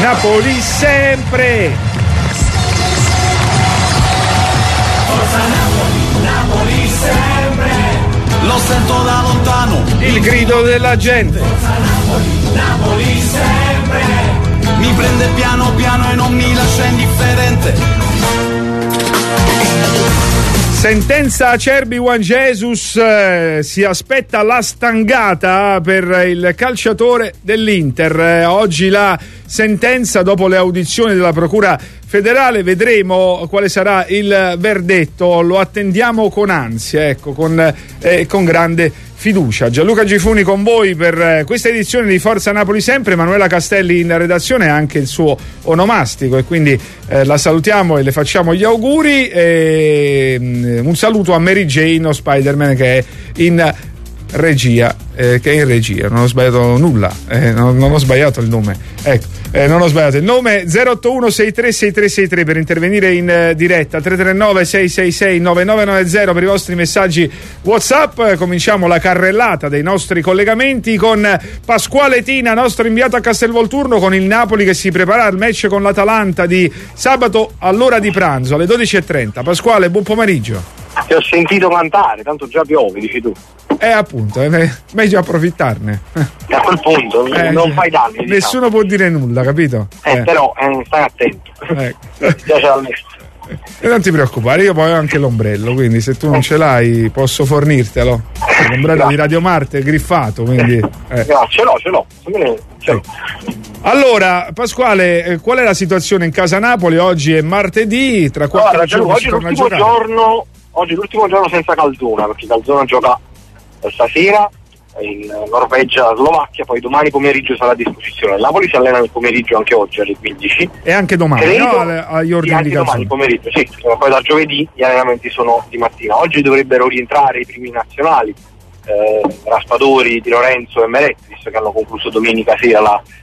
Napoli sempre! Forza Napoli, Napoli sempre! Lo sento da lontano, il grido della gente. Forza Napoli, Napoli sempre! Mi prende piano piano e non mi lascia indifferente. Sentenza Acerbi Juan Jesus, si aspetta la stangata per il calciatore dell'Inter. Oggi la sentenza dopo le audizioni della Procura federale, vedremo quale sarà il verdetto, lo attendiamo con ansia, ecco, con grande fiducia. Gianluca Gifuni con voi per questa edizione di Forza Napoli sempre, Emanuela Castelli in redazione, anche il suo onomastico, e quindi la salutiamo e le facciamo gli auguri, e un saluto a Mary Jane o Spider-Man che è in regia, non ho sbagliato nulla, non ho sbagliato il nome, ecco, non ho sbagliato il nome. 081636363 per intervenire in diretta, 339 666 9990 per i vostri messaggi WhatsApp. Cominciamo la carrellata dei nostri collegamenti con Pasquale Tina, nostro inviato a Castelvolturno, con il Napoli che si prepara al match con l'Atalanta di sabato all'ora di pranzo alle 12:30. Pasquale, buon pomeriggio. Ti ho sentito cantare, tanto già piove, dici tu. Appunto, meglio approfittarne. A quel punto non fai danni. Nessuno può dire nulla, capito? Però stai attento. Piace all'estero. E non ti preoccupare, io poi ho anche l'ombrello, quindi se tu non ce l'hai posso fornirtelo. L'ombrello di Radio Marte è griffato, quindi ce l'ho. Allora, Pasquale, qual è la situazione in casa Napoli? Oggi è martedì, tra 4 giorni oggi è l'ultimo giorno senza Calzona, perché Calzona gioca stasera in Norvegia, Slovacchia, poi domani pomeriggio sarà a disposizione. Il Napoli si allena nel pomeriggio anche oggi alle 15 e anche domani, agli ordini di Calzona. Domani pomeriggio, sì, poi da giovedì gli allenamenti sono di mattina. Oggi dovrebbero rientrare i primi nazionali, Raspadori, Di Lorenzo e Meletti, visto che hanno concluso domenica sera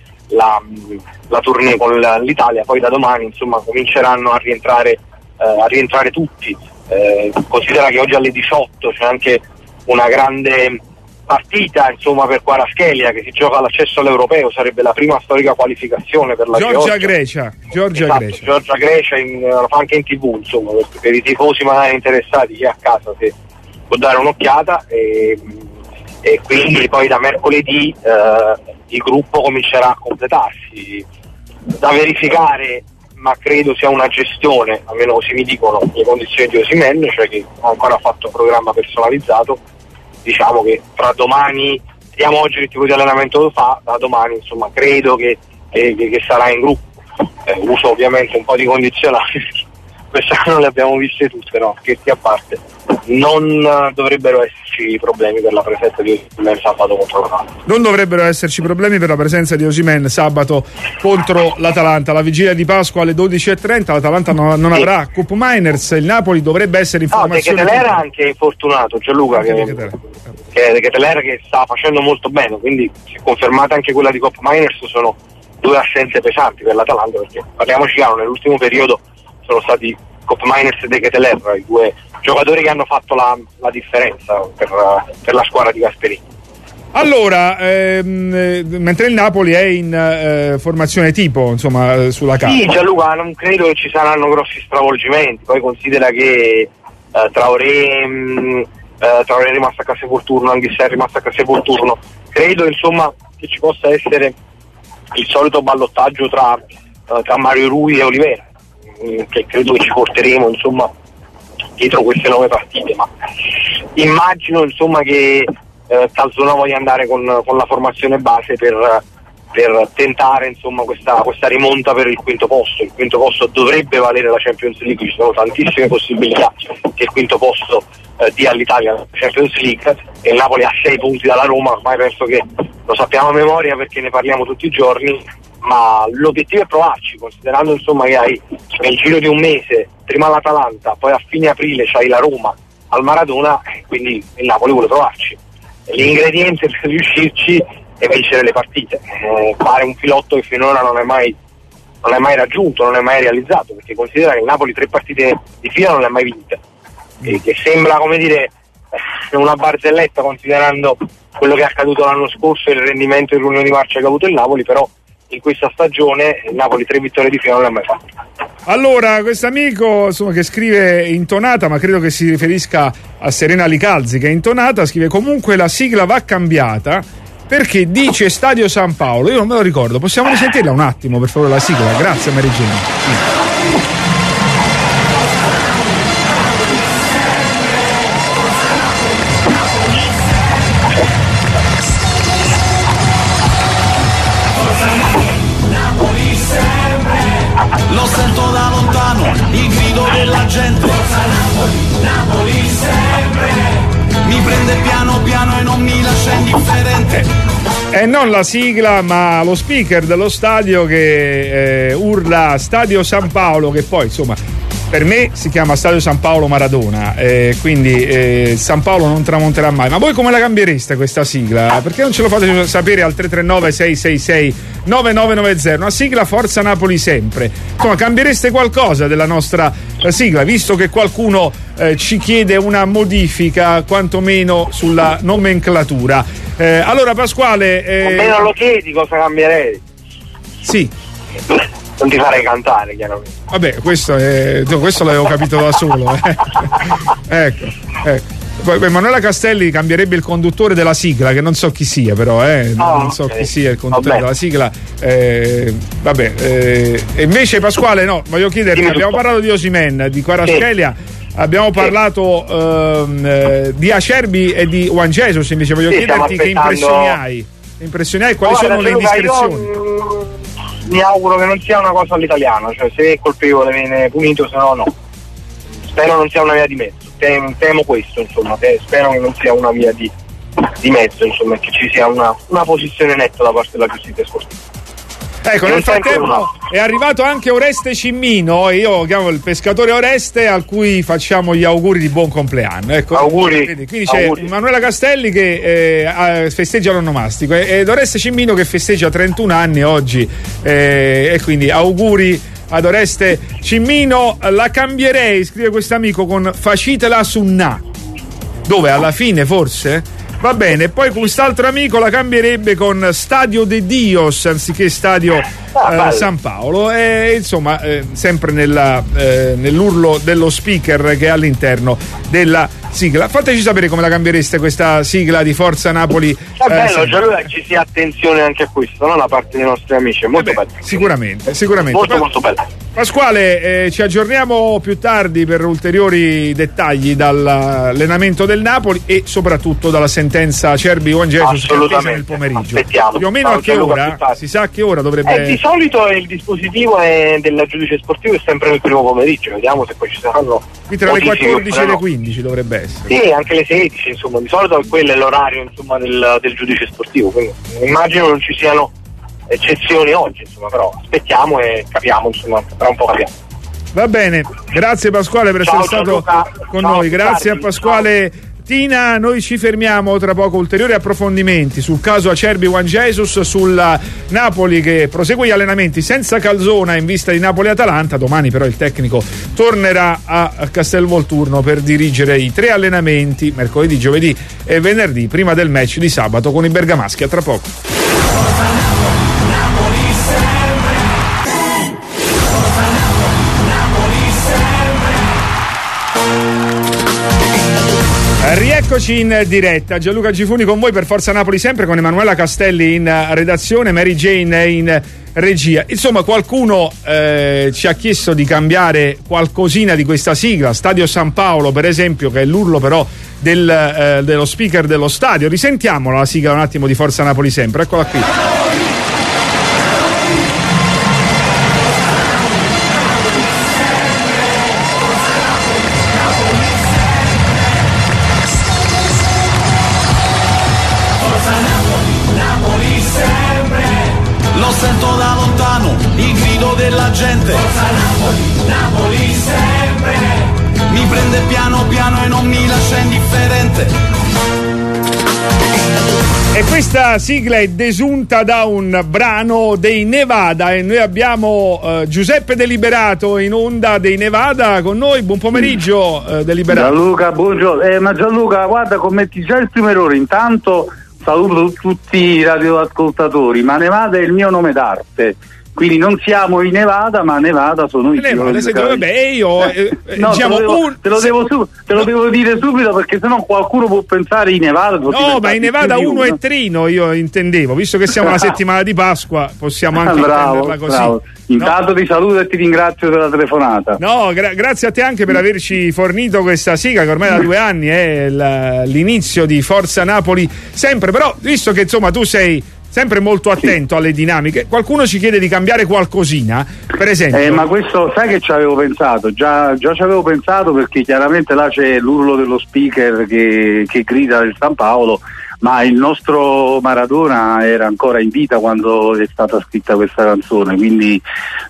la tournée con l'Italia. Poi da domani insomma cominceranno a rientrare tutti. Considera che oggi alle 18 c'è anche una grande partita insomma per Kvaratskhelia, che si gioca all'accesso all'europeo, sarebbe la prima storica qualificazione per la Georgia-Grecia. Georgia-Grecia lo fa anche in TV, insomma, per i tifosi magari interessati, chi è a casa se può dare un'occhiata, e quindi poi da mercoledì il gruppo comincerà a completarsi, da verificare, ma credo sia una gestione, almeno così mi dicono, le condizioni di Osimhen, cioè che non ha ancora fatto un programma personalizzato. Diciamo che tra domani, vediamo oggi che tipo di allenamento lo fa, da domani insomma credo che sarà in gruppo. Uso ovviamente un po' di condizionali, quest'anno le abbiamo viste tutte, no? Scherzi a parte, non dovrebbero esserci problemi per la presenza di Osimhen sabato contro l'Atalanta. Non dovrebbero esserci problemi per la presenza di Osimhen sabato contro l'Atalanta. La vigilia di Pasqua alle 12:30, l'Atalanta non avrà Cup Miners, il Napoli dovrebbe essere in formazione. De Keteler è anche infortunato, Gianluca, che Keteler che sta facendo molto bene, quindi si è confermata anche quella di Cup Miners. Sono due assenze pesanti per l'Atalanta, perché parliamoci chiaro, nell'ultimo periodo sono stati Cup Miners e De Keteler i due giocatori che hanno fatto la differenza per la squadra di Gasperini. Allora, mentre il Napoli è in formazione tipo, insomma, sulla carta. Sì, Gianluca, non credo che ci saranno grossi stravolgimenti. Poi considera che Traoré è rimasto a Castelvolturno, Anghissà è rimasto a Castelvolturno. Credo insomma che ci possa essere il solito ballottaggio tra Mario Rui e Olivera, che credo che ci porteremo insomma dietro queste 9 partite, ma immagino insomma che Calzona voglia andare con la formazione base per tentare insomma questa rimonta per il quinto posto. Il quinto posto dovrebbe valere la Champions League, ci sono tantissime possibilità che il quinto posto dia all'Italia la Champions League, e il Napoli ha 6 punti dalla Roma, ormai penso che lo sappiamo a memoria perché ne parliamo tutti i giorni, ma l'obiettivo è provarci, considerando insomma che hai nel giro di un mese prima l'Atalanta, poi a fine aprile c'hai la Roma al Maradona, quindi il Napoli vuole provarci. L'ingrediente per riuscirci è vincere le partite, fare un filotto che finora non è mai raggiunto, non è mai realizzato, perché considera che il Napoli 3 partite di fila non le ha mai vinte, e che sembra, come dire, una barzelletta considerando quello che è accaduto l'anno scorso e il rendimento di Unione di Marcia che ha avuto il Napoli, però in questa stagione il Napoli 3 vittorie di fila non le ha mai fatte. Allora, questo amico che scrive intonata, ma credo che si riferisca a Serena Licalzi, che è intonata, scrive: comunque la sigla va cambiata perché dice Stadio San Paolo. Io non me lo ricordo, possiamo risentirla un attimo per favore la sigla? Grazie Mary Jane. Lo sento da lontano, il grido della gente. Forza Napoli, Napoli sempre. Mi prende piano piano e non mi lascia indifferente. E non la sigla, ma lo speaker dello stadio che urla Stadio San Paolo, che poi insomma per me si chiama Stadio San Paolo Maradona, quindi San Paolo non tramonterà mai. Ma voi come la cambiereste questa sigla? Perché non ce lo fate sapere al 339 666 9990? Una sigla Forza Napoli sempre. Insomma, cambiereste qualcosa della nostra sigla, visto che qualcuno ci chiede una modifica quantomeno sulla nomenclatura. Allora Pasquale, almeno lo chiedi cosa cambierei. Sì. Non ti farei cantare, chiaramente. Vabbè, questo l'avevo capito da solo. Ecco. Poi Emanuela Castelli cambierebbe il conduttore della sigla, che non so chi sia, però non so chi sia il conduttore della sigla. E invece Pasquale, no, voglio chiederti, abbiamo parlato di Osimhen, di Kvaratskhelia, abbiamo parlato di Acerbi e di Juan Jesus. Invece voglio chiederti che impressioni hai. Quali sono le indiscrezioni? Mi auguro che non sia una cosa all'italiana, cioè se è colpevole viene punito, se no no. Spero non sia una via di mezzo, temo questo, insomma, spero che non sia una via di mezzo, insomma, che ci sia una posizione netta da parte della giustizia sportiva. Ecco, nel frattempo è arrivato anche Oreste Cimmino, io chiamo il pescatore Oreste, a cui facciamo gli auguri di buon compleanno. Ecco, auguri. Qui c'è Emanuela Castelli che festeggia l'onomastico ed Oreste Cimmino che festeggia 31 anni oggi, e quindi auguri ad Oreste Cimmino. La cambierei, scrive questo amico, con facitela su na, dove alla fine forse va bene. Poi quest'altro amico la cambierebbe con Stadio de Dios anziché Stadio San Paolo, e insomma sempre nell'urlo dello speaker che è all'interno della sigla. Fateci sapere come la cambiereste questa sigla di Forza Napoli. È bello, Gianluca, ci sia attenzione anche a questo, no? Da parte dei nostri amici, è molto bello. Sicuramente. Molto bello. Pasquale, ci aggiorniamo più tardi per ulteriori dettagli dall'allenamento del Napoli e soprattutto dalla sentenza Acerbi Juan Jesus che è attesa nel pomeriggio. Aspettiamo. Più o meno a che ora? Si sa a che ora dovrebbe... Di solito il dispositivo del giudice sportivo è sempre nel primo pomeriggio, vediamo se poi ci saranno... Qui tra le 14 e le 15 dovrebbe essere. Sì, anche le 16, insomma, di solito quello è l'orario, insomma, del giudice sportivo, quindi immagino non ci siano eccezioni oggi, insomma, però aspettiamo e capiamo, insomma, tra un po' capiamo. Va bene, grazie Pasquale per essere stato con noi, grazie a Pasquale. Tina, noi ci fermiamo tra poco, ulteriori approfondimenti sul caso Acerbi Juan Jesus, sul Napoli che prosegue gli allenamenti senza Calzona in vista di Napoli-Atalanta. Domani però il tecnico tornerà a Castelvolturno per dirigere i 3 allenamenti mercoledì, giovedì e venerdì prima del match di sabato con i bergamaschi. A tra poco. Rieccoci in diretta, Gianluca Gifuni con voi per Forza Napoli sempre, con Emanuela Castelli in redazione, Mary Jane in regia. Insomma, qualcuno ci ha chiesto di cambiare qualcosina di questa sigla, Stadio San Paolo per esempio, che è l'urlo però dello speaker dello stadio. Risentiamola la sigla un attimo di Forza Napoli sempre, eccola qui. Sento da lontano il grido della gente. Forza Napoli, Napoli sempre. Mi prende piano piano e non mi lascia indifferente. E questa sigla è desunta da un brano dei Nevada e noi abbiamo Giuseppe Deliberato in onda dei Nevada con noi. Buon pomeriggio Deliberato. Gianluca, buongiorno. Ma Gianluca, guarda, commetti già il primo errore. Intanto saluto tutti i radioascoltatori, ma Nevada è il mio nome d'arte. Quindi non siamo in Nevada, ma Nevada sono io. Diciamo te lo devo dire subito, perché sennò qualcuno può pensare in Nevada. No, ma in Nevada uno è Trino, io intendevo, visto che siamo alla settimana di Pasqua, possiamo anche intenderla così. Bravo. Intanto ti saluto e ti ringrazio per la telefonata. No, grazie a te anche per averci fornito questa sigla che ormai da 2 anni è l'inizio di Forza Napoli sempre, però visto che insomma tu sei sempre molto attento alle dinamiche, qualcuno ci chiede di cambiare qualcosina, per esempio. Ma questo sai che ci avevo pensato, già ci avevo pensato, perché chiaramente là c'è l'urlo dello speaker che grida del San Paolo, ma il nostro Maradona era ancora in vita quando è stata scritta questa canzone, quindi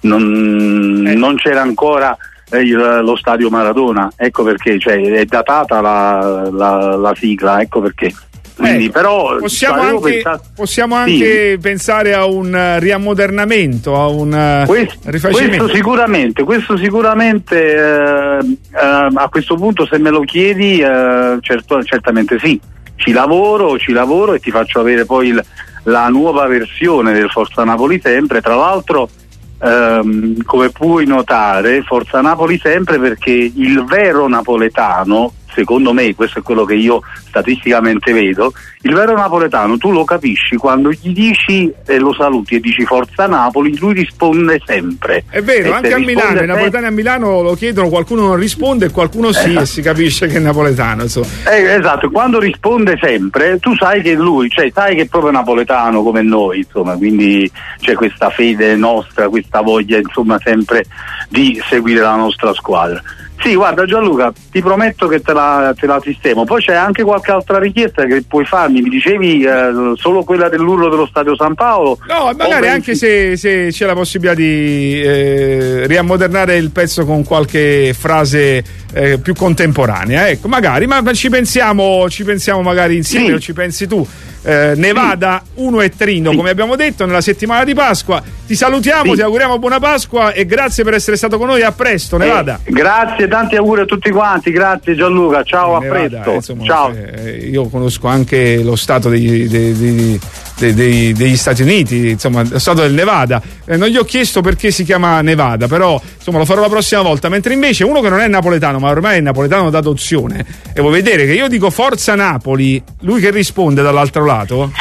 non c'era ancora lo stadio Maradona, ecco perché, cioè è datata la sigla, ecco perché. Quindi, però possiamo anche pensare a un riammodernamento, a un rifacimento. Questo sicuramente a questo punto, se me lo chiedi, certamente sì. Ci lavoro e ti faccio avere poi la nuova versione del Forza Napoli sempre. Tra l'altro, come puoi notare, Forza Napoli sempre, perché il vero napoletano, secondo me, questo è quello che io statisticamente vedo, il vero napoletano tu lo capisci quando gli dici e lo saluti e dici Forza Napoli, lui risponde sempre. È vero, anche a Milano, i napoletani a Milano lo chiedono, qualcuno non risponde e qualcuno sì, e si capisce che è napoletano, insomma. Esatto, quando risponde sempre tu sai che lui, cioè sai che è proprio napoletano come noi, insomma, quindi c'è questa fede nostra, questa voglia, insomma, sempre di seguire la nostra squadra. Sì, guarda Gianluca, ti prometto che te la sistemo. Poi c'è anche qualche altra richiesta che puoi farmi. Mi dicevi solo quella dell'urlo dello Stadio San Paolo? No, magari anche se c'è la possibilità di riammodernare il pezzo con qualche frase più contemporanea. Ecco, magari, ma ci pensiamo magari insieme, sì. O ci pensi tu? Nevada, uno è Trino, come abbiamo detto, nella settimana di Pasqua. Ti salutiamo, ti auguriamo buona Pasqua e grazie per essere stato con noi. A presto, Nevada. Grazie, tanti auguri a tutti quanti. Grazie Gianluca, ciao, Nevada, a presto. Insomma, ciao. Io conosco anche lo stato degli Stati Uniti, insomma, lo stato del Nevada. Non gli ho chiesto perché si chiama Nevada, però insomma lo farò la prossima volta. Mentre invece uno che non è napoletano, ma ormai è napoletano d'adozione, e vuoi vedere che io dico Forza Napoli, lui che risponde dall'altro lato?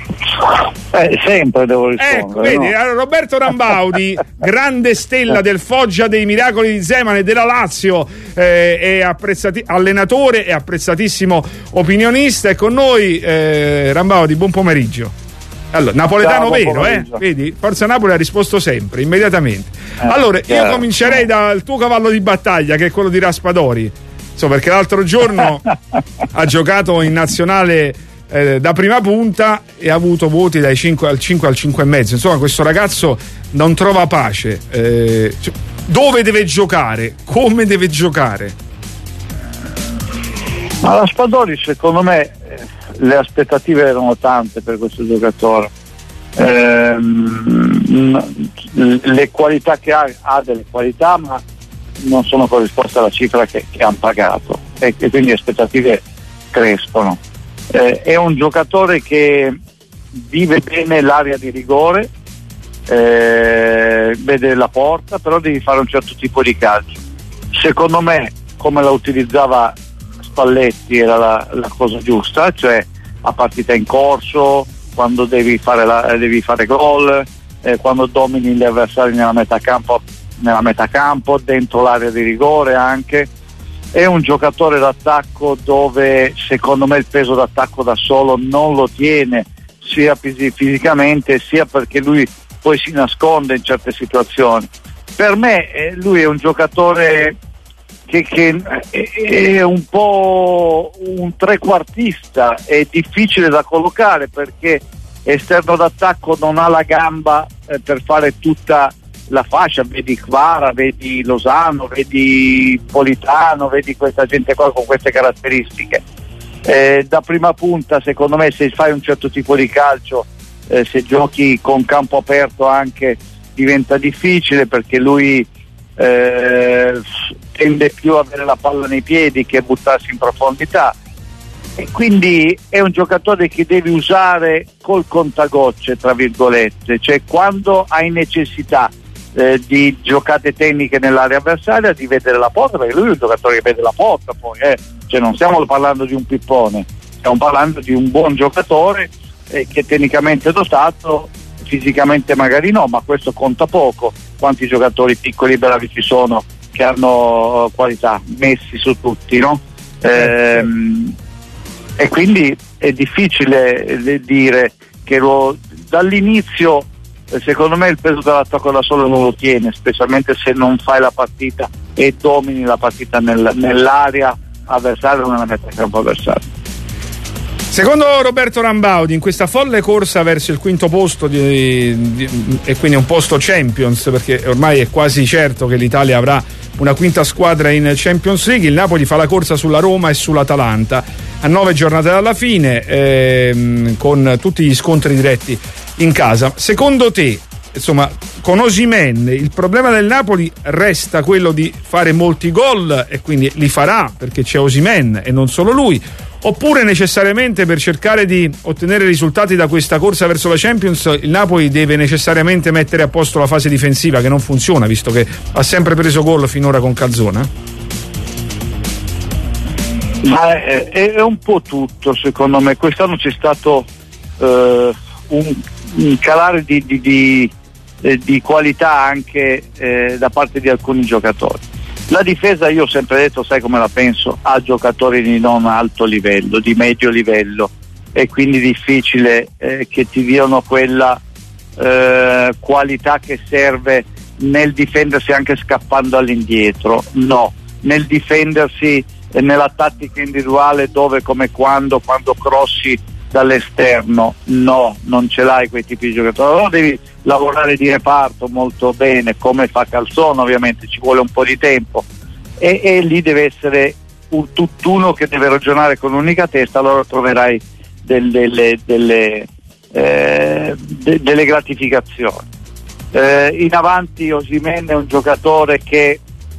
Sempre devo rispondere. Ecco, vedi, no? Roberto Rambaudi, grande stella del Foggia dei Miracoli di Zeman e della Lazio, allenatore e apprezzatissimo opinionista, è con noi. Rambaudi, buon pomeriggio. Allora, napoletano vero, vedi? Forza Napoli ha risposto sempre, immediatamente. Allora, io comincerei dal tuo cavallo di battaglia, che è quello di Raspadori. Perché l'altro giorno ha giocato in nazionale da prima punta e ha avuto voti dai 5 al 5 al 5,5. Insomma, questo ragazzo non trova pace. Dove deve giocare? Come deve giocare? Ma Raspadori, secondo me, le aspettative erano tante per questo giocatore. Le qualità che ha delle qualità, ma non sono corrisposte alla cifra che hanno pagato, e quindi le aspettative crescono. È un giocatore che vive bene l'area di rigore, vede la porta, però devi fare un certo tipo di calcio. Secondo me, come la utilizzava Spalletti, era la cosa giusta, cioè a partita in corso, quando devi fare gol, quando domini gli avversari nella metà campo, dentro l'area di rigore anche. È un giocatore d'attacco dove secondo me il peso d'attacco da solo non lo tiene, sia fisicamente sia perché lui poi si nasconde in certe situazioni. Per me lui è un giocatore che è un po' un trequartista, è difficile da collocare perché esterno d'attacco non ha la gamba per fare tutta la fascia, vedi Kvara, vedi Lozano, vedi Politano, vedi questa gente qua con queste caratteristiche. Da prima punta, secondo me, se fai un certo tipo di calcio, se giochi con campo aperto anche, diventa difficile perché lui tende più a avere la palla nei piedi che buttarsi in profondità. e quindi è un giocatore che devi usare col contagocce, tra virgolette, cioè quando hai necessità di giocate tecniche nell'area avversaria, di vedere la porta, perché lui è un giocatore che vede la porta poi, cioè non stiamo parlando di un pippone, stiamo parlando di un buon giocatore che tecnicamente è dotato, fisicamente magari no, ma questo conta poco. Quanti giocatori piccoli bravi ci sono che hanno qualità messi su tutti, no? E quindi è difficile dire che dall'inizio, secondo me il peso dell'attacco da solo non lo tiene, specialmente se non fai la partita e domini la partita nell'area avversaria o nella metà campo avversaria. Secondo Roberto Rambaudi, in questa folle corsa verso il quinto posto e quindi un posto Champions, perché ormai è quasi certo che l'Italia avrà una quinta squadra in Champions League, il Napoli fa la corsa sulla Roma e sull'Atalanta a 9 giornate dalla fine, con tutti gli scontri diretti in casa. Secondo te, insomma, con Osimhen il problema del Napoli resta quello di fare molti gol, e quindi li farà perché c'è Osimhen e non solo lui, oppure necessariamente per cercare di ottenere risultati da questa corsa verso la Champions il Napoli deve necessariamente mettere a posto la fase difensiva, che non funziona visto che ha sempre preso gol finora con Calzona? Ma è un po' tutto, secondo me. Quest'anno c'è stato un calare di qualità anche da parte di alcuni giocatori. La difesa, io ho sempre detto, sai come la penso, ha giocatori di non alto livello, di medio livello, e quindi difficile che ti diano quella qualità che serve nel difendersi anche scappando all'indietro. No, nel difendersi nella tattica individuale, dove come quando crossi dall'esterno, no, non ce l'hai quei tipi di giocatori. Allora devi lavorare di reparto molto bene, come fa Calzona, ovviamente ci vuole un po' di tempo, e lì deve essere un tutt'uno che deve ragionare con un'unica testa, allora troverai delle gratificazioni. In avanti Osimhen è un giocatore che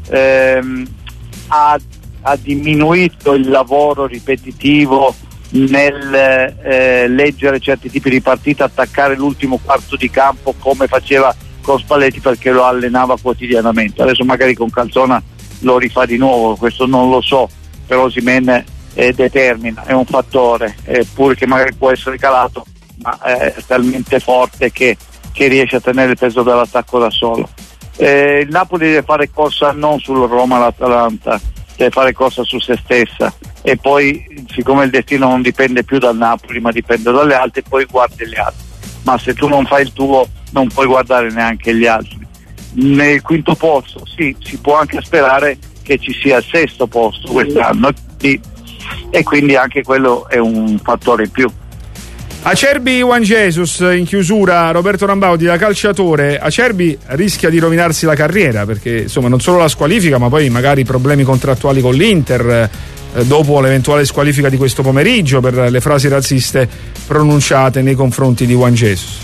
ha diminuito il lavoro ripetitivo nel leggere certi tipi di partita, attaccare l'ultimo quarto di campo come faceva con Spalletti, perché lo allenava quotidianamente. Adesso magari con Calzona lo rifà di nuovo, questo non lo so, però Osimhen determina, è un fattore, pure che magari può essere calato, ma è talmente forte che riesce a tenere il peso dell'attacco da solo. Il Napoli deve fare corsa non sul Roma, l'Atalanta, deve fare corsa su se stessa, e poi siccome il destino non dipende più dal Napoli ma dipende dalle altre, poi guardi gli altri, ma se tu non fai il tuo non puoi guardare neanche gli altri. Nel quinto posto sì, si può anche sperare che ci sia il sesto posto quest'anno, e quindi anche quello è un fattore in più. Acerbi Juan Jesus, in chiusura, Roberto Rambaudi, da calciatore, Acerbi rischia di rovinarsi la carriera, perché insomma non solo la squalifica ma poi magari problemi contrattuali con l'Inter, dopo l'eventuale squalifica di questo pomeriggio per le frasi razziste pronunciate nei confronti di Juan Jesus.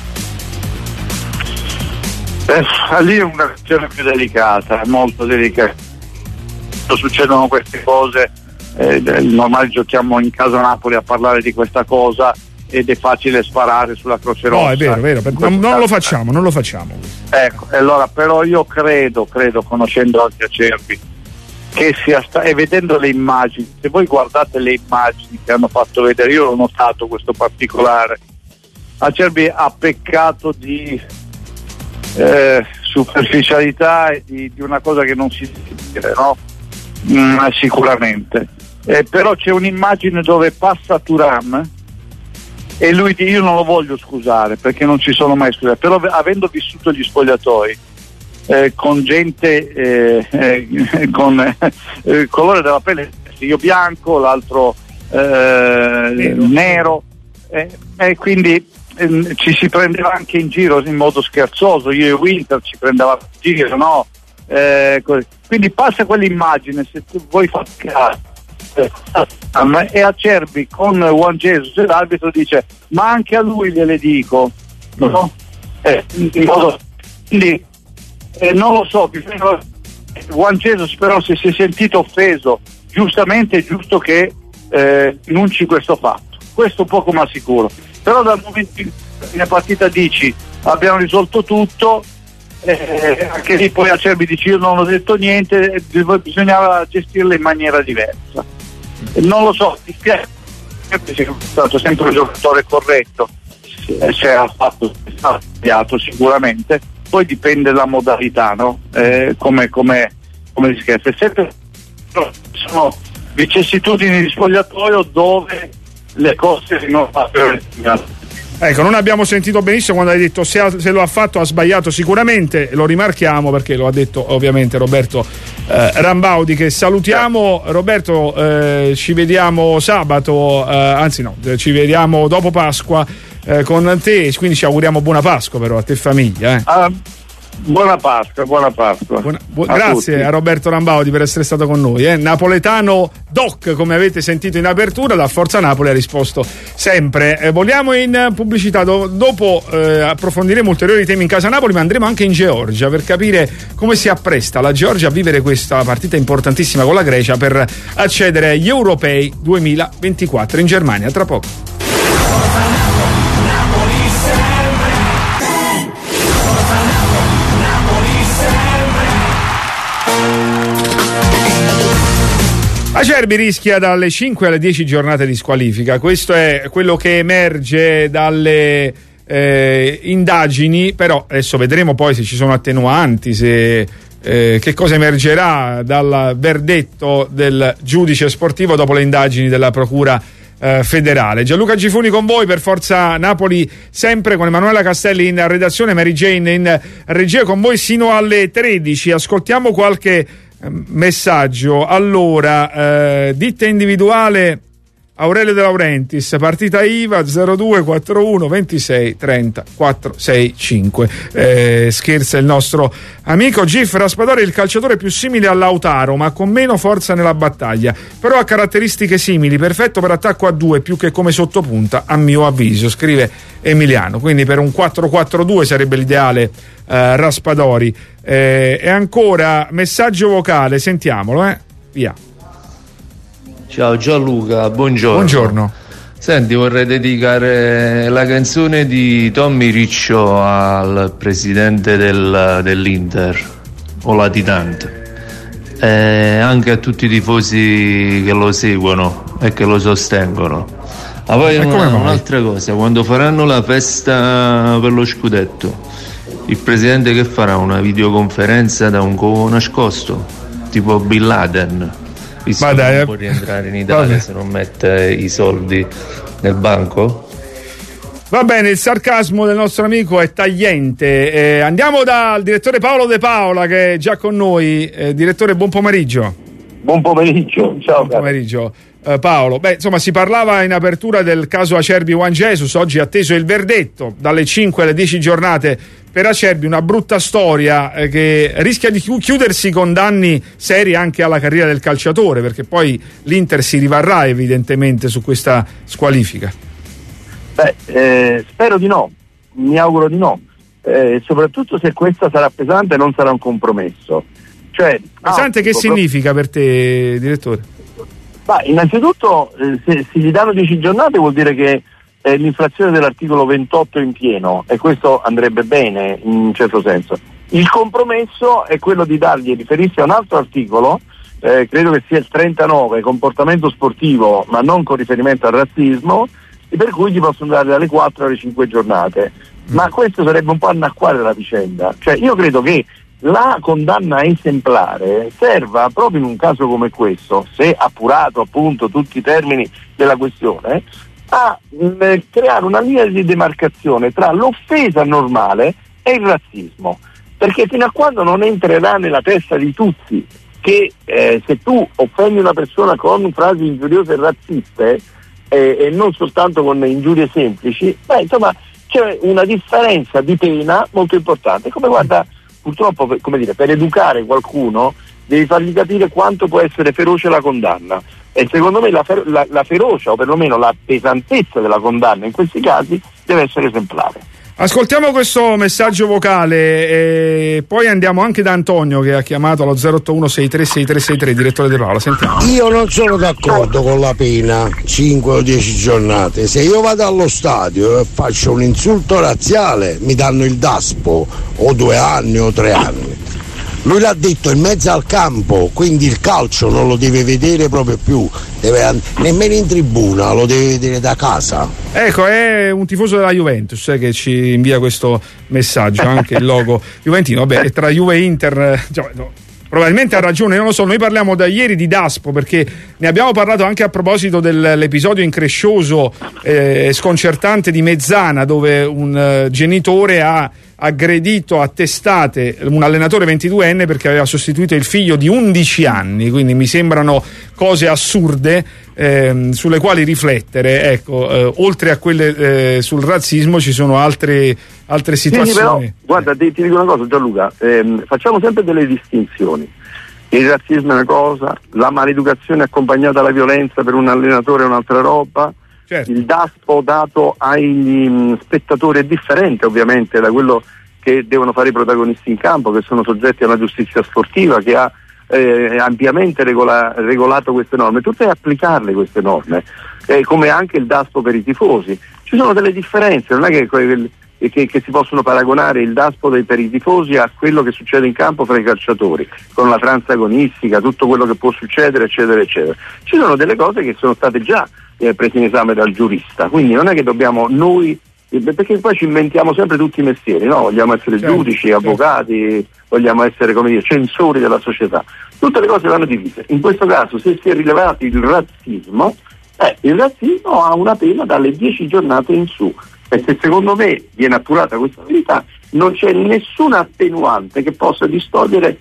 Lì è una questione più delicata, molto delicata. Succedono queste cose, normale giochiamo in casa Napoli a parlare di questa cosa ed è facile sparare sulla Croce Rossa. No, è vero, non lo facciamo. Ecco, allora però io credo, conoscendo anche Acerbi, che e vedendo le immagini, se voi guardate le immagini che hanno fatto vedere, io ho notato questo particolare, Acerbi ha peccato di superficialità e di una cosa che non si deve dire, no? Sicuramente, però c'è un'immagine dove passa Thuram e lui dice: io non lo voglio scusare perché non ci sono mai scusati, però avendo vissuto gli spogliatoi con gente con colore della pelle, io bianco, l'altro nero, e quindi ci si prendeva anche in giro in modo scherzoso, io e Winter ci prendevamo in giro, no? Quindi passa quell'immagine, se voi fate caso, e Acerbi con Juan Jesus e l'arbitro dice: ma anche a lui gliele dico, no? Quindi non lo so, Juan Jesus però se si è sentito offeso, giustamente è giusto che denunci questo fatto. Questo poco ma sicuro. Però dal momento in cui la partita dici abbiamo risolto tutto, anche lì poi Acerbi dice io non ho detto niente, bisognava gestirla in maniera diversa. Non lo so, ti spiego, è stato sempre un giocatore corretto, se ha fatto sbagliato sicuramente, poi dipende dalla modalità, no? Come si scherza, sempre sono vicissitudini di spogliatoio dove le cose non fanno. Ecco, non abbiamo sentito benissimo quando hai detto se lo ha fatto ha sbagliato sicuramente, lo rimarchiamo perché lo ha detto ovviamente Roberto Rambaudi, che salutiamo. Roberto, ci vediamo sabato, ci vediamo dopo Pasqua con te, quindi ci auguriamo buona Pasqua però a te e famiglia. Buona Pasqua. Grazie a Roberto Rambaudi per essere stato con noi. Napoletano Doc, come avete sentito in apertura, da Forza Napoli ha risposto sempre. Vogliamo in pubblicità, dopo approfondiremo ulteriori temi in casa Napoli, ma andremo anche in Georgia per capire come si appresta la Georgia a vivere questa partita importantissima con la Grecia per accedere agli Europei 2024 in Germania. Tra poco. Acerbi rischia dalle 5 alle 10 giornate di squalifica. Questo è quello che emerge dalle indagini, però adesso vedremo poi se ci sono attenuanti, se che cosa emergerà dal verdetto del giudice sportivo dopo le indagini della procura federale. Gianluca Gifuni con voi per Forza Napoli, sempre con Emanuela Castelli in redazione, Mary Jane in regia con voi sino alle 13. Ascoltiamo qualche messaggio. Allora, ditta individuale Aurelio De Laurentiis, partita IVA 0241 26 30 465. Scherza il nostro amico Gif. Raspadori è il calciatore più simile a Lautaro ma con meno forza nella battaglia, però ha caratteristiche simili, perfetto per attacco a due più che come sottopunta a mio avviso, scrive Emiliano. Quindi per un 4-4-2 sarebbe l'ideale Raspadori. E ancora messaggio vocale, sentiamolo, via. Ciao Gianluca, buongiorno. Senti, vorrei dedicare la canzone di Tommy Riccio al presidente dell'Inter, o latitante, e anche a tutti i tifosi che lo seguono e che lo sostengono. Ma poi un'altra cosa, quando faranno la festa per lo scudetto, il presidente che farà una videoconferenza da un covo nascosto, tipo Bin Laden, visto che non può rientrare in Italia se non mette i soldi nel banco. Va bene, il sarcasmo del nostro amico è tagliente. Andiamo dal direttore Paolo De Paola che è già con noi. Direttore, buon pomeriggio. Buon pomeriggio, ciao. Buon pomeriggio. Paolo, insomma, si parlava in apertura del caso Acerbi Juan Jesus, oggi è atteso il verdetto dalle 5 alle 10 giornate per Acerbi, una brutta storia che rischia di chiudersi con danni seri anche alla carriera del calciatore, perché poi l'Inter si rivarrà evidentemente su questa squalifica. Spero di no, mi auguro di no, soprattutto se questa sarà pesante e non sarà un compromesso. Cioè, pesante che significa per te, direttore? Innanzitutto se gli danno 10 giornate vuol dire che l'infrazione dell'articolo 28 in pieno, e questo andrebbe bene in un certo senso. Il compromesso è quello di dargli, riferirsi a un altro articolo, credo che sia il 39, comportamento sportivo ma non con riferimento al razzismo, e per cui gli possono dare dalle 4 alle 5 giornate. Ma questo sarebbe un po' annacquare la vicenda. Cioè, io credo che la condanna esemplare serva proprio in un caso come questo, se appurato appunto tutti i termini della questione, a creare una linea di demarcazione tra l'offesa normale e il razzismo, perché fino a quando non entrerà nella testa di tutti che se tu offendi una persona con frasi ingiuriose e razziste e non soltanto con ingiurie semplici, insomma c'è una differenza di pena molto importante. Come guarda, purtroppo, per educare qualcuno devi fargli capire quanto può essere feroce la condanna, e secondo me la ferocia, o perlomeno la pesantezza della condanna in questi casi deve essere esemplare. Ascoltiamo questo messaggio vocale e poi andiamo anche da Antonio che ha chiamato allo 081-636363, direttore De Paola. Sentiamo. Io non sono d'accordo con la pena 5 o 10 giornate. Se io vado allo stadio e faccio un insulto razziale mi danno il DASPO o 2 anni o 3 anni. Lui l'ha detto in mezzo al campo, quindi il calcio non lo deve vedere proprio più, nemmeno in tribuna, lo deve vedere da casa. Ecco, è un tifoso della Juventus che ci invia questo messaggio, anche il logo juventino. Vabbè, tra Juve e Inter, probabilmente ha ragione, non lo so. Noi parliamo da ieri di DASPO perché ne abbiamo parlato anche a proposito dell'episodio increscioso sconcertante di Mezzana, dove un genitore ha aggredito a testate un allenatore 22enne perché aveva sostituito il figlio di 11 anni, quindi mi sembrano cose assurde sulle quali riflettere. Ecco, oltre a quelle sul razzismo ci sono altre situazioni. Sì, però, guarda, ti dico una cosa, Gianluca, facciamo sempre delle distinzioni. Il razzismo è una cosa, la maleducazione accompagnata alla violenza per un allenatore è un'altra roba. Certo. Il DASPO dato agli spettatori è differente ovviamente da quello che devono fare i protagonisti in campo, che sono soggetti a una giustizia sportiva che ha ampiamente regolato queste norme. Tu devi applicarle queste norme, come anche il DASPO per i tifosi. Ci sono delle differenze, non è che si possono paragonare il DASPO per i tifosi a quello che succede in campo fra i calciatori, con la transagonistica, tutto quello che può succedere, eccetera, eccetera. Ci sono delle cose che sono state già prese in esame dal giurista, quindi non è che dobbiamo noi, perché poi ci inventiamo sempre tutti i mestieri, no? Vogliamo essere giudici, avvocati, vogliamo essere, come dire, censori della società. Tutte le cose vanno divise. In questo caso, se si è rilevato il razzismo ha una pena dalle 10 giornate in su. E se secondo me viene appurata questa verità, non c'è nessuna attenuante che possa distogliere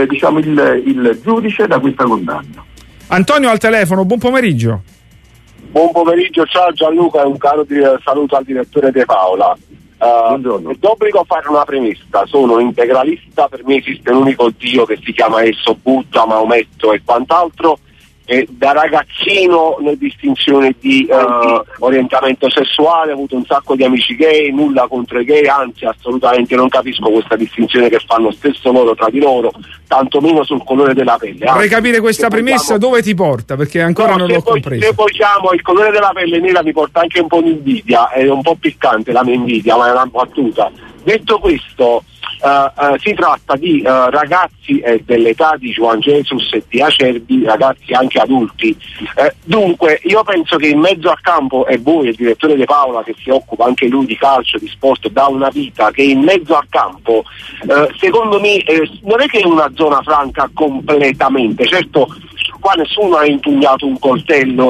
il giudice da questa condanna. Antonio al telefono, buon pomeriggio. Buon pomeriggio, ciao Gianluca e un caro saluto al direttore De Paola. Buongiorno. È d'obbligo fare una premessa, sono integralista, per me esiste un unico Dio che si chiama esso, Buddha, Maometto e quant'altro. E da ragazzino, nella distinzione di orientamento sessuale, ho avuto un sacco di amici gay, nulla contro i gay, anzi assolutamente non capisco questa distinzione che fanno stesso loro tra di loro, tantomeno sul colore della pelle. Vorrei capire questa premessa dove ti porta, perché ancora non l'ho compreso. Se vogliamo, il colore della pelle nera mi porta anche un po' di invidia, è un po' piccante la mia invidia, ma è una battuta. Detto questo, si tratta di ragazzi dell'età di Juan Jesus e di Acerbi, ragazzi anche adulti. Dunque io penso che in mezzo al campo, e voi, il direttore De Paola, che si occupa anche lui di calcio, di sport da una vita, che in mezzo al campo secondo me non è che è una zona franca completamente, certo qua nessuno ha impugnato un coltello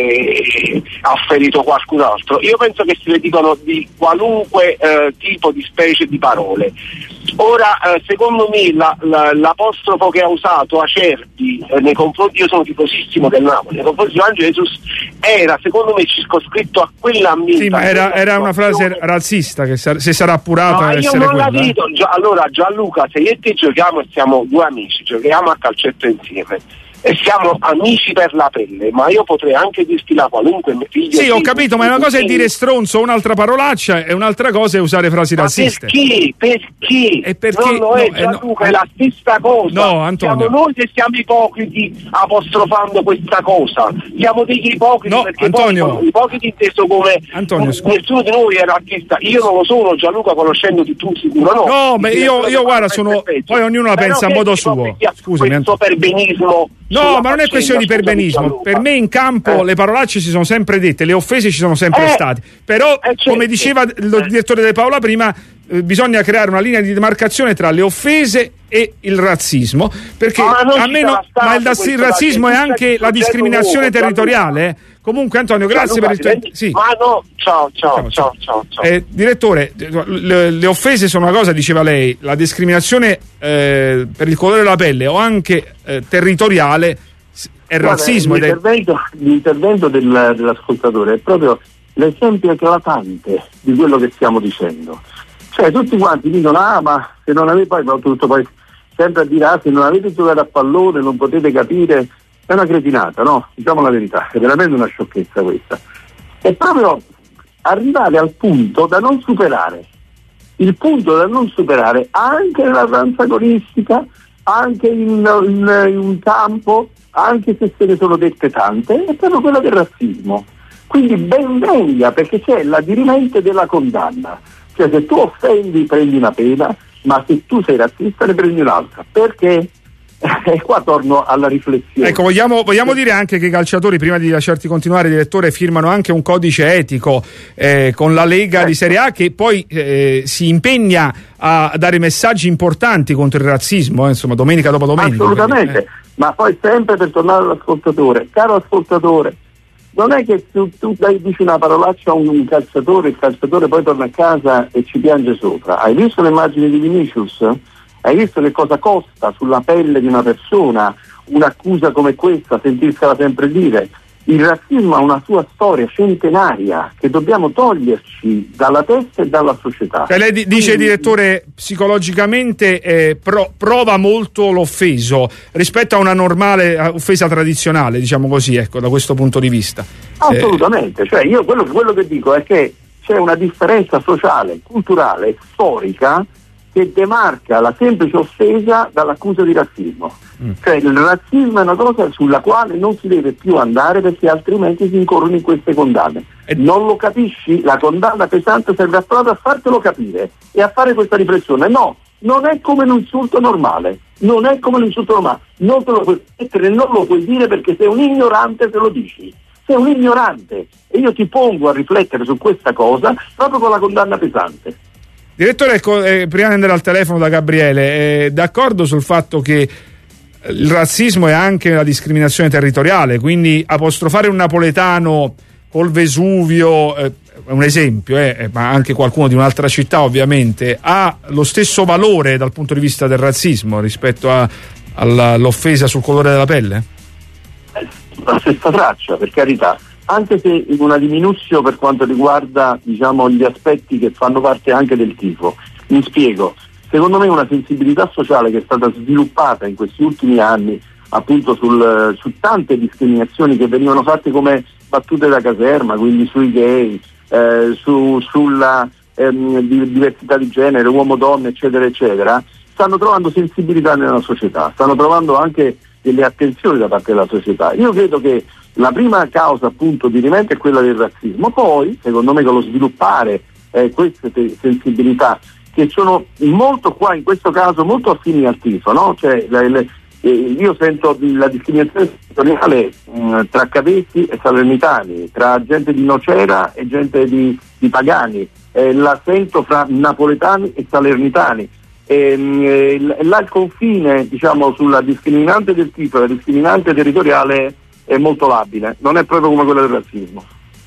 e ha ferito qualcun altro. Io penso che si dicono di qualunque tipo di specie di parole. Ora, secondo me l'apostrofo che ha usato Acerbi nei confronti, io sono tifosissimo del Napoli, nei confronti di Juan Jesus, era secondo me circoscritto a quell'ambiente. Sì, ma era una frase razzista che se sarà appurata no, essere io non quella. La dico. Allora Gianluca, se io e te giochiamo e siamo due amici, giochiamo a calcetto insieme e siamo amici per la pelle, ma io potrei anche dirti la qualunque mio figlio. Sì, ho capito, ma una cosa è dire stronzo, un'altra parolaccia, e un'altra cosa è usare frasi razziste. Perché? E perché? Non lo è, Gianluca, è la stessa cosa. No, Antonio. Siamo noi che siamo ipocriti apostrofando questa cosa. Siamo degli ipocriti, no, perché Antonio. poi ipocriti inteso come Antonio, nessuno di noi è razzista. Io non lo sono, Gianluca, conoscendoti tu sicuro no. No, ma io guarda, sono poi ognuno la pensa a modo suo. Scusami, questo perbenismo. No, ma non è questione di perbenismo. Per me in campo le parolacce si sono sempre dette, le offese ci sono sempre state. Però, come diceva il direttore De Paola prima, bisogna creare una linea di demarcazione tra le offese e il razzismo, perché ma il razzismo è anche la discriminazione territoriale. Comunque Antonio, grazie per il tuo sì. Ma no, ciao. Direttore, le offese sono una cosa, diceva lei, la discriminazione per il colore della pelle o anche territoriale è razzismo. L'intervento dell'ascoltatore è proprio l'esempio eclatante di quello che stiamo dicendo. Cioè tutti quanti dicono ma se non avete poi sempre a dire se non avete giocato a pallone non potete capire. È una cretinata, no? Diciamo la verità, è veramente una sciocchezza questa. È proprio arrivare al punto da non superare il punto da non superare anche nella danza agonistica, anche in un campo, anche se se ne sono dette tante, è proprio quella del razzismo. Quindi ben venga, perché c'è la dirimente della condanna, cioè se tu offendi prendi una pena, ma se tu sei razzista ne prendi un'altra. Perché? E qua torno alla riflessione. Ecco, vogliamo dire anche che i calciatori, prima di lasciarti continuare, direttore, firmano anche un codice etico con la Lega di Serie A, che poi si impegna a dare messaggi importanti contro il razzismo, insomma, domenica dopo domenica. Assolutamente, ma poi sempre per tornare all'ascoltatore, caro ascoltatore, non è che tu dici una parolaccia a un calciatore, il calciatore poi torna a casa e ci piange sopra. Hai visto le immagini di Vinicius? Hai visto che cosa costa sulla pelle di una persona un'accusa come questa, sentirsela sempre dire? Il razzismo ha una sua storia centenaria che dobbiamo toglierci dalla testa e dalla società. Cioè lei dice, direttore, psicologicamente prova molto l'offeso rispetto a una normale offesa tradizionale, diciamo così, ecco, da questo punto di vista. Assolutamente, cioè io quello che dico è che c'è una differenza sociale, culturale, storica, che demarca la semplice offesa dall'accusa di razzismo. Cioè il razzismo è una cosa sulla quale non si deve più andare, perché altrimenti si incorrono in queste condanne. Non lo capisci? La condanna pesante serve proprio a fartelo capire e a fare questa riflessione. No, non è come un insulto normale, non te lo puoi mettere, non lo puoi dire, perché sei un ignorante se lo dici. Sei un ignorante, e io ti pongo a riflettere su questa cosa proprio con la condanna pesante. Direttore, prima di andare al telefono da Gabriele, d'accordo sul fatto che il razzismo è anche la discriminazione territoriale, quindi apostrofare un napoletano col Vesuvio, è un esempio, ma anche qualcuno di un'altra città ovviamente, ha lo stesso valore dal punto di vista del razzismo rispetto all'offesa sul colore della pelle? La stessa traccia, per carità, anche se in una diminuzione per quanto riguarda, diciamo, gli aspetti che fanno parte anche del tifo. Mi spiego, secondo me una sensibilità sociale che è stata sviluppata in questi ultimi anni appunto su tante discriminazioni che venivano fatte come battute da caserma, quindi sui gay, sulla diversità di genere, uomo-donna, eccetera eccetera, stanno trovando sensibilità nella società, stanno trovando anche delle attenzioni da parte della società. Io credo che la prima causa appunto di rimente è quella del razzismo, poi secondo me con lo sviluppare queste sensibilità che sono molto, qua in questo caso, molto affini al tifo, no? Cioè io sento la discriminazione territoriale tra cadetti e salernitani, tra gente di Nocera e gente di Pagani, la sento fra napoletani e salernitani. Là il confine, diciamo, sulla discriminante del tifo e la discriminante territoriale è molto labile, non è proprio come quella del razzismo.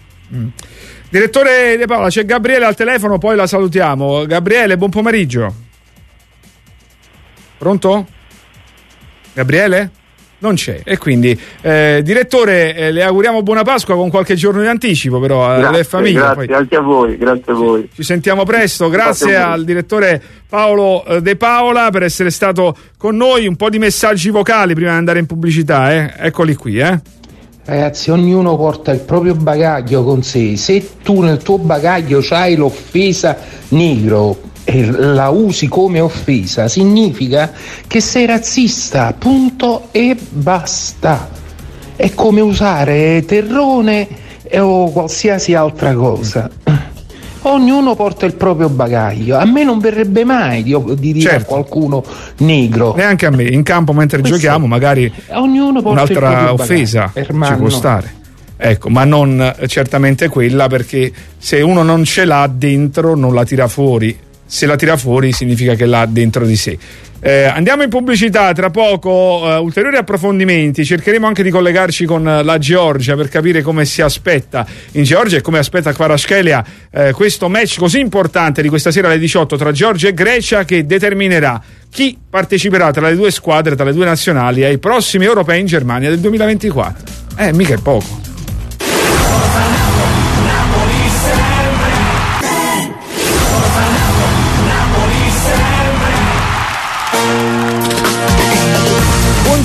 Direttore De Paola, c'è Gabriele al telefono, poi la salutiamo. Gabriele, buon pomeriggio. Pronto? Gabriele? Non c'è, e quindi direttore, le auguriamo buona Pasqua con qualche giorno di anticipo, però alle famiglie. Grazie, poi. Anche a voi, grazie a voi. Ci sentiamo presto, grazie al direttore Paolo De Paola per essere stato con noi. Un po' di messaggi vocali prima di andare in pubblicità, eccoli qui. Ragazzi, ognuno porta il proprio bagaglio con sé. Se tu nel tuo bagaglio c'hai l'offesa negro e la usi come offesa, significa che sei razzista, punto e basta. È come usare terrone o qualsiasi altra cosa. Ognuno porta il proprio bagaglio. A me non verrebbe mai di dire a qualcuno negro, neanche a me, in campo mentre giochiamo magari un'altra offesa ci può stare, ecco, ma non certamente quella, perché se uno non ce l'ha dentro non la tira fuori. Se la tira fuori significa che l'ha dentro di sé. Andiamo in pubblicità, tra poco ulteriori approfondimenti, cercheremo anche di collegarci con la Georgia per capire come si aspetta in Georgia e come aspetta Kvaratskhelia questo match così importante di questa sera alle 18 tra Georgia e Grecia, che determinerà chi parteciperà tra le due squadre, tra le due nazionali ai prossimi europei in Germania del 2024. Mica è poco.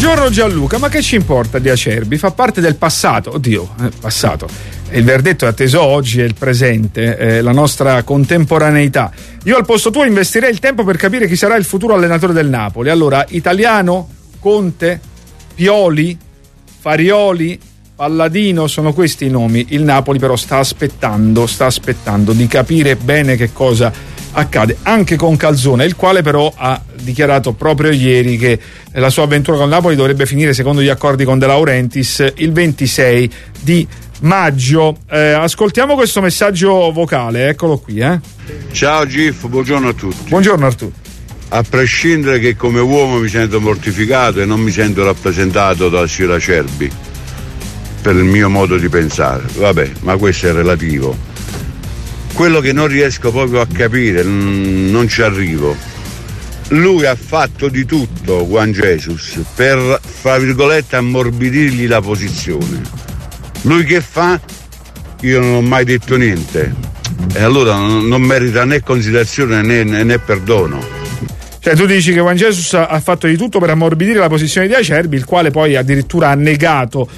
Buongiorno Gianluca, ma che ci importa di Acerbi? Fa parte del passato. Oddio, passato. Il verdetto è atteso oggi, è il presente, la nostra contemporaneità. Io al posto tuo investirei il tempo per capire chi sarà il futuro allenatore del Napoli. Allora, Italiano, Conte, Pioli, Farioli, Palladino, sono questi i nomi. Il Napoli però sta aspettando di capire bene che cosa accade anche con Calzone, il quale però ha dichiarato proprio ieri che la sua avventura con Napoli dovrebbe finire, secondo gli accordi con De Laurentiis, il 26 di maggio. Ascoltiamo questo messaggio vocale, eccolo qui. Ciao Gif, buongiorno a tutti. Buongiorno Artù. A prescindere che come uomo mi sento mortificato e non mi sento rappresentato da Sir Acerbi per il mio modo di pensare, vabbè, ma questo è relativo. Quello che non riesco proprio a capire, non ci arrivo, lui ha fatto di tutto, Juan Jesus, per, fra virgolette, ammorbidirgli la posizione. Lui che fa? Io non ho mai detto niente, e allora non merita né considerazione né perdono. Cioè tu dici che Juan Jesus ha fatto di tutto per ammorbidire la posizione di Acerbi, il quale poi addirittura ha negato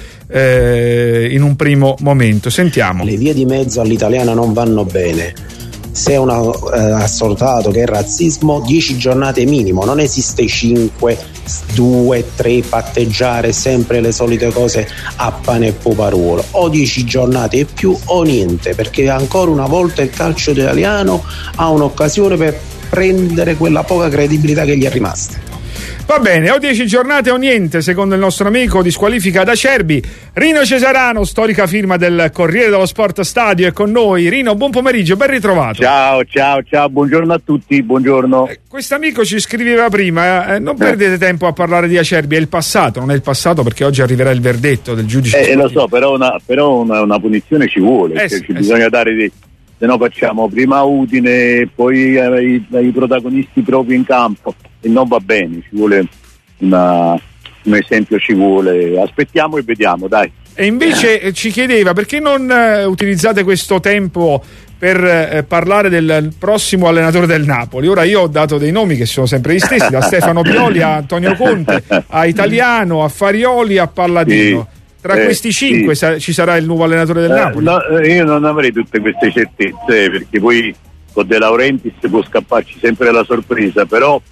in un primo momento. Sentiamo. Le vie di mezzo all'italiana non vanno bene. Se è un assortato che è razzismo, 10 giornate minimo, non esiste 5, 2, 3, patteggiare sempre le solite cose a pane e poparuolo, o 10 giornate e più o niente, perché ancora una volta il calcio italiano ha un'occasione per prendere quella poca credibilità che gli è rimasta. Va bene, o 10 giornate o niente, secondo il nostro amico di squalifica da Acerbi. Rino Cesarano, storica firma del Corriere dello Sport Stadio, è con noi. Rino, buon pomeriggio, ben ritrovato. Ciao, buongiorno a tutti, buongiorno. Quest'amico ci scriveva prima, non perdete tempo a parlare di Acerbi, è il passato, non è il passato perché oggi arriverà il verdetto del giudice. Lo so, però una punizione ci vuole, bisogna dare se no facciamo prima Udine, poi ai protagonisti proprio in campo, e non va bene, ci vuole un esempio, ci vuole, aspettiamo e vediamo, dai. E invece ci chiedeva perché non utilizzate questo tempo per parlare del prossimo allenatore del Napoli. Ora io ho dato dei nomi che sono sempre gli stessi, da Stefano Pioli a Antonio Conte, a Italiano, a Farioli, a Palladino. Sì. Tra questi 5 ci sarà il nuovo allenatore del Napoli? No, io non avrei tutte queste certezze, perché poi con De Laurentiis può scapparci sempre la sorpresa, però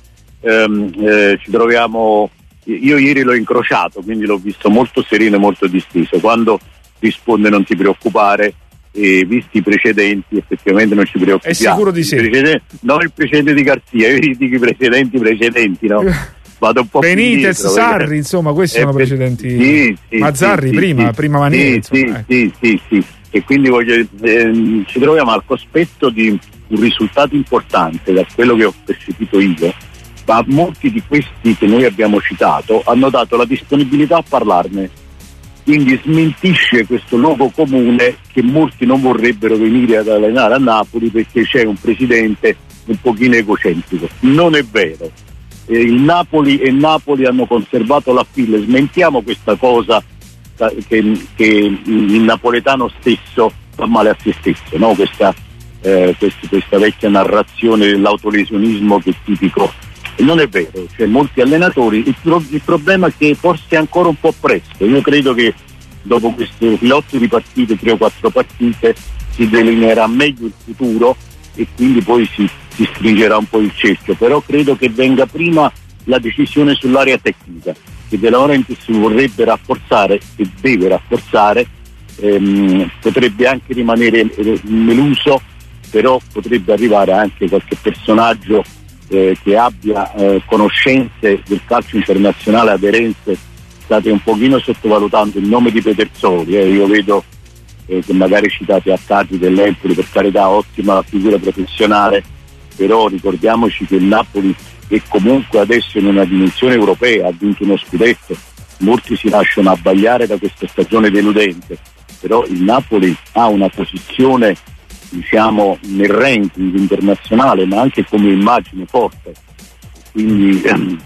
ci troviamo. Io ieri l'ho incrociato, quindi l'ho visto molto sereno e molto disteso. Quando risponde non ti preoccupare, e visti i precedenti effettivamente non ci preoccupiamo. È sicuro di sé? Non il precedente di Garzia, io dico i precedenti, no? Vado un po' Benitez, Sarri, insomma, questi sono precedenti. Mazzarri prima Manieri. Sì. E quindi ci troviamo al cospetto di un risultato importante, da quello che ho percepito io, ma molti di questi che noi abbiamo citato hanno dato la disponibilità a parlarne, quindi smentisce questo luogo comune che molti non vorrebbero venire ad allenare a Napoli perché c'è un presidente un pochino egocentrico. Non è vero. Il Napoli e Napoli hanno conservato l'appeal, smentiamo questa cosa che il napoletano stesso fa male a se stesso, no? Questa vecchia narrazione dell'autolesionismo che è tipico. Non è vero, c'è molti allenatori, il problema è che forse è ancora un po' presto. Io credo che dopo queste filotto di partite, 3 o 4 partite, si delineerà meglio il futuro e quindi poi si stringerà un po' il cerchio, però credo che venga prima la decisione sull'area tecnica che De Laurentiis vorrebbe rafforzare e deve rafforzare, potrebbe anche rimanere meluso, però potrebbe arrivare anche qualche personaggio che abbia conoscenze del calcio internazionale, aderenze. State un pochino sottovalutando il nome di Petersoli, io vedo che magari citate a Cardi dell'Empoli, per carità, ottima figura professionale, però ricordiamoci che il Napoli è comunque adesso in una dimensione europea, ha vinto uno scudetto, molti si lasciano abbagliare da questa stagione deludente, però il Napoli ha una posizione, diciamo, nel ranking internazionale, ma anche come immagine forte, quindi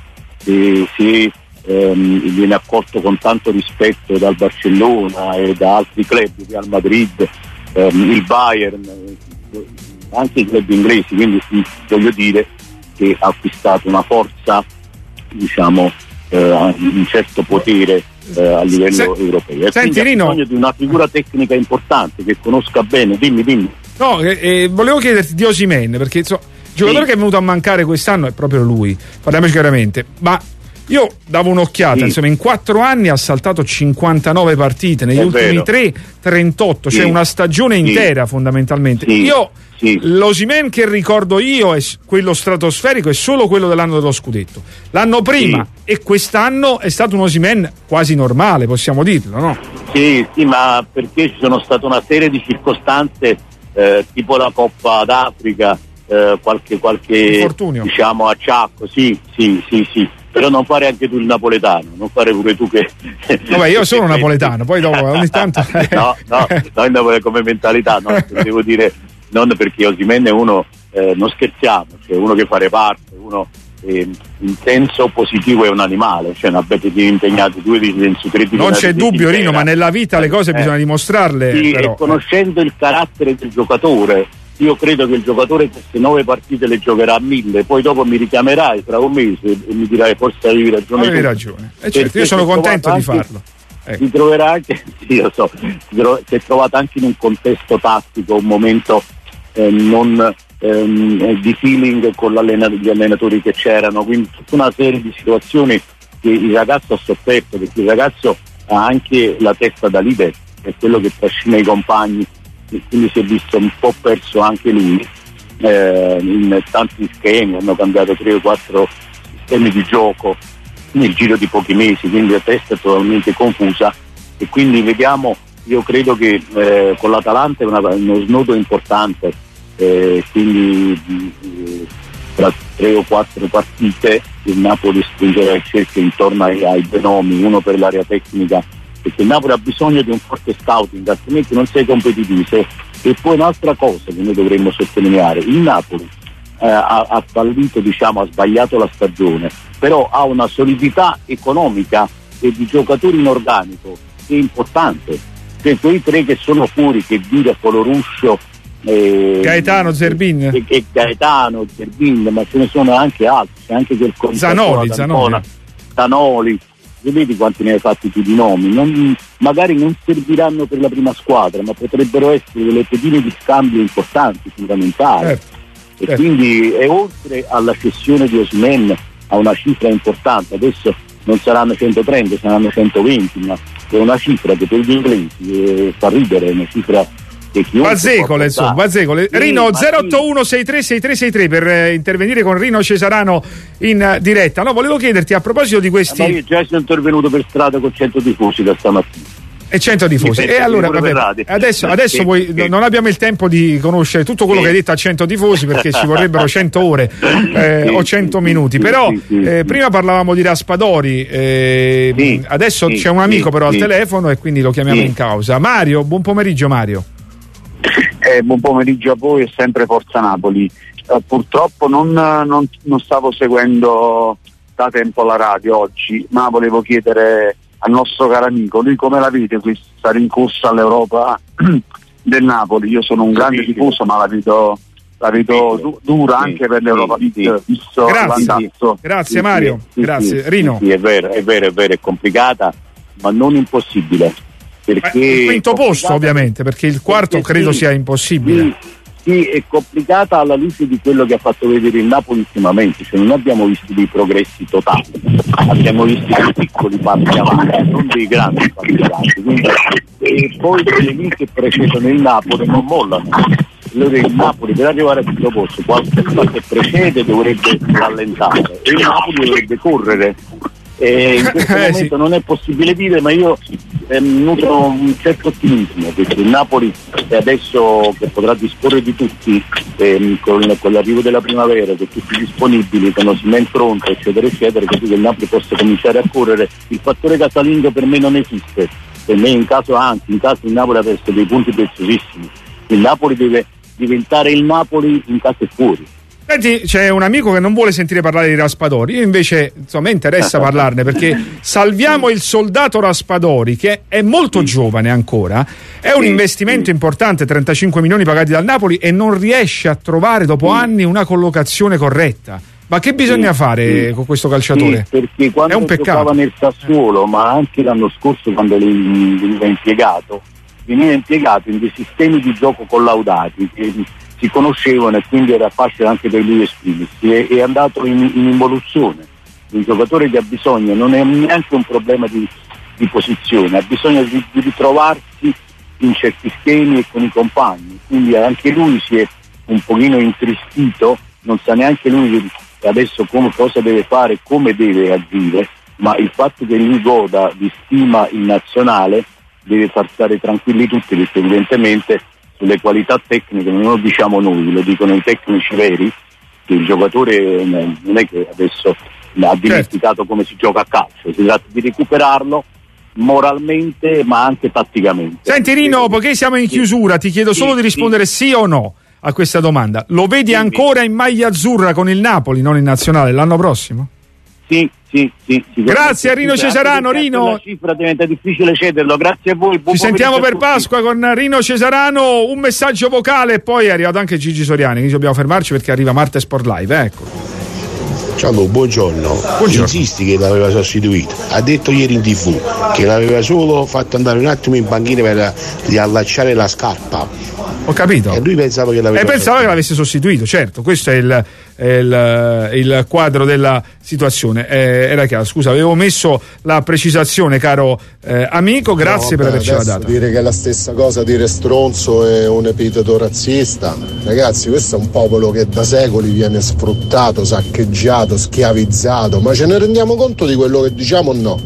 se viene accolto con tanto rispetto dal Barcellona e da altri club, Real Madrid, il Bayern, anche i club inglesi, quindi voglio dire che ha acquistato una forza, diciamo, un certo potere a livello europeo. Senti, Rino, ha bisogno di una figura tecnica importante che conosca bene. Dimmi. No, volevo chiederti di Osimhen, perché il giocatore che è venuto a mancare quest'anno è proprio lui, parliamoci chiaramente, ma io davo un'occhiata, insomma, in 4 anni ha saltato 59 partite, negli ultimi 3 38, cioè una stagione intera fondamentalmente. L'Osimhen che ricordo io è quello stratosferico, è solo quello dell'anno dello scudetto. L'anno prima e quest'anno è stato un Osimhen quasi normale, possiamo dirlo, no? Sì, ma perché ci sono state una serie di circostanze tipo la Coppa d'Africa, qualche infortunio, diciamo, acciacco, sì, però non fare anche tu il napoletano, non fare pure tu che... Vabbè, io sono napoletano, poi dopo ogni tanto... no, come mentalità, no, devo dire, non perché Osimhen è uno, non scherziamo, cioè uno che fa reparto, uno in senso positivo è un animale, cioè una bete di impegnati, 2 di su 3 non c'è dubbio, Rino, ma nella vita le cose bisogna dimostrarle. Sì, però. E conoscendo il carattere del giocatore, io credo che il giocatore queste 9 partite le giocherà a 1000, poi dopo mi richiamerai tra un mese e mi dirai forse avevi ragione. Avevi ragione. Certo, io sono contento di farlo. Si troverà anche, sì, lo so, si è trovato anche in un contesto tattico, un momento non di feeling con gli allenatori che c'erano, quindi tutta una serie di situazioni che il ragazzo ha sofferto, perché il ragazzo ha anche la testa da leader, è quello che trascina i compagni, e quindi si è visto un po' perso anche lui in tanti schemi, hanno cambiato 3 o 4 sistemi di gioco nel giro di pochi mesi, quindi la testa è totalmente confusa e quindi vediamo, io credo che con l'Atalanta è uno snodo importante, quindi tra 3 o 4 partite il Napoli stringerà il cerchio intorno ai 2 nomi, uno per l'area tecnica, perché il Napoli ha bisogno di un forte scouting, altrimenti non sei competitivi. E poi un'altra cosa che noi dovremmo sottolineare, il Napoli ha fallito, diciamo, ha sbagliato la stagione, però ha una solidità economica e di giocatori in organico che è importante, cioè quei 3 che sono fuori, che Vida, Coloruscio, Gaetano, Zerbin e Gaetano, Zerbin, ma ce ne sono anche altri, c'è anche quel Zanoli, vedi quanti ne hai fatti tu di nomi, magari non serviranno per la prima squadra, ma potrebbero essere delle pedine di scambio importanti, fondamentali. E quindi oltre alla cessione di Osimhen a una cifra importante, adesso non saranno 130, saranno 120, ma è una cifra che per gli inglesi fa ridere, è una cifra Bazzecole. Rino, 081636363 per intervenire con Rino Cesarano in diretta. No, volevo chiederti a proposito di questi. Ma io già sono intervenuto per strada con 100 tifosi da stamattina. E 100 tifosi. E allora adesso non abbiamo il tempo di conoscere tutto quello che hai detto a 100 tifosi, perché ci vorrebbero 100 ore o 100 minuti. Però prima parlavamo di Raspadori, adesso c'è un amico però al telefono e quindi lo chiamiamo in causa. Mario, buon pomeriggio Mario. Buon pomeriggio a voi e sempre Forza Napoli. Purtroppo non stavo seguendo da tempo la radio oggi, ma volevo chiedere al nostro caro amico, lui come la vede questa rincorsa all'Europa del Napoli? Io sono un grande tifoso, ma la vedo dura anche per l'Europa, visto l'andazzo. Grazie Mario, grazie. Rino. Sì, è vero, è complicata, ma non impossibile. Perché il quinto posto ovviamente, perché il quarto credo sia impossibile. Sì, è complicata alla luce di quello che ha fatto vedere il Napoli ultimamente, cioè non abbiamo visto dei progressi totali, abbiamo visto dei piccoli passi avanti, non dei grandi passi avanti, quindi, e poi le linee che precedono il Napoli non mollano. Allora il Napoli per arrivare al quinto posto, qualcosa che precede dovrebbe rallentare e il Napoli dovrebbe correre. In questo momento non è possibile dire, ma io nutro un certo ottimismo, perché il Napoli adesso che potrà disporre di tutti con l'arrivo della primavera, con tutti disponibili, con Osimhen pronto, eccetera eccetera, così che il Napoli possa cominciare a correre. Il fattore casalingo per me non esiste, per me in caso il Napoli ha perso dei punti preziosissimi. Il Napoli deve diventare il Napoli in casa e fuori. Senti, c'è un amico che non vuole sentire parlare di Raspadori, io invece mi interessa parlarne, perché salviamo il soldato Raspadori, che è molto giovane ancora, è un investimento importante, 35 milioni pagati dal Napoli, e non riesce a trovare dopo anni una collocazione corretta. Ma che bisogna fare con questo calciatore? Sì, perché quando è un peccato. giocava nel Sassuolo, ma anche l'anno scorso quando veniva impiegato in dei sistemi di gioco collaudati che si conoscevano e quindi era facile anche per lui esprimersi. È andato in involuzione. Un giocatore che ha bisogno, non è neanche un problema di posizione, ha bisogno di ritrovarsi in certi schemi e con i compagni, quindi anche lui si è un pochino intristito, non sa neanche lui adesso cosa deve fare, come deve agire, ma il fatto che lui goda di stima in nazionale deve far stare tranquilli tutti, perché evidentemente sulle qualità tecniche non lo diciamo noi, lo dicono i tecnici veri, che il giocatore non è che adesso ha dimenticato come si gioca a calcio, si tratta di recuperarlo moralmente ma anche tatticamente. Senti Rino, poiché siamo in chiusura, ti chiedo solo di rispondere sì o no a questa domanda. Lo vedi ancora in maglia azzurra con il Napoli, non in nazionale, l'anno prossimo? Sì. Grazie a Rino Cesarano. Rino, la cifra diventa difficile cederlo. Grazie a voi. Ci sentiamo per Pasqua con Rino Cesarano. Un messaggio vocale e poi è arrivato anche Gigi Soriani, quindi dobbiamo fermarci perché arriva Marte Sport Live. Ecco. Ciao, buongiorno. Insisti che l'aveva sostituito. Ha detto ieri in TV che l'aveva solo fatto andare un attimo in panchina per riallacciare la scarpa. Ho capito. E lui pensava che l'avesse sostituito, certo. Questo è il quadro della situazione. Era chiaro. Scusa, avevo messo la precisazione, caro amico. Grazie per avercela data. Dire che è la stessa cosa dire stronzo è un epiteto razzista. Ragazzi, questo è un popolo che da secoli viene sfruttato, saccheggiato, schiavizzato. Ma ce ne rendiamo conto di quello che diciamo o no?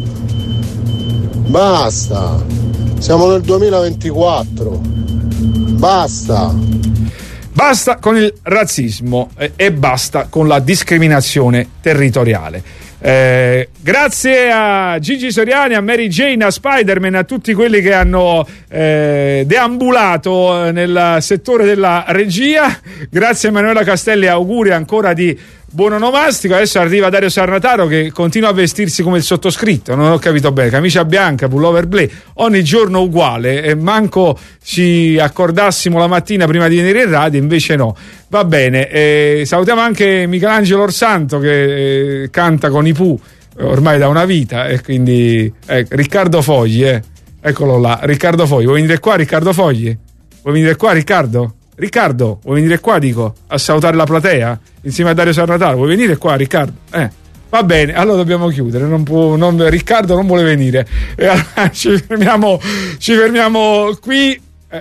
Basta. Siamo nel 2024. Basta con il razzismo e basta con la discriminazione territoriale. Grazie a Gigi Soriani, a Mary Jane, a Spider-Man, a tutti quelli che hanno deambulato nel settore della regia. Grazie a Emanuela Castelli, auguri ancora di buon onomastico. Adesso arriva Dario Sarnataro che continua a vestirsi come il sottoscritto, non ho capito bene, camicia bianca, pullover blu, ogni giorno uguale, e manco ci accordassimo la mattina prima di venire in radio, invece no. Va bene, salutiamo anche Michelangelo Orsanto che canta con i Pooh ormai da una vita, e quindi Riccardo Fogli, eccolo là, Riccardo Fogli. Vuoi venire qua, Riccardo Fogli? Vuoi venire qua, Riccardo? Riccardo, vuoi venire qua, dico, a salutare la platea insieme a Dario Sarnataro? Vuoi venire qua, Riccardo? Va bene, allora dobbiamo chiudere, Riccardo non vuole venire, e allora ci fermiamo qui.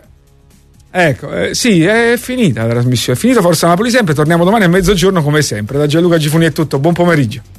Sì, è finita la trasmissione, è finita Forza Napoli sempre. Torniamo domani a mezzogiorno come sempre. Da Gianluca Gifuni è tutto, buon pomeriggio.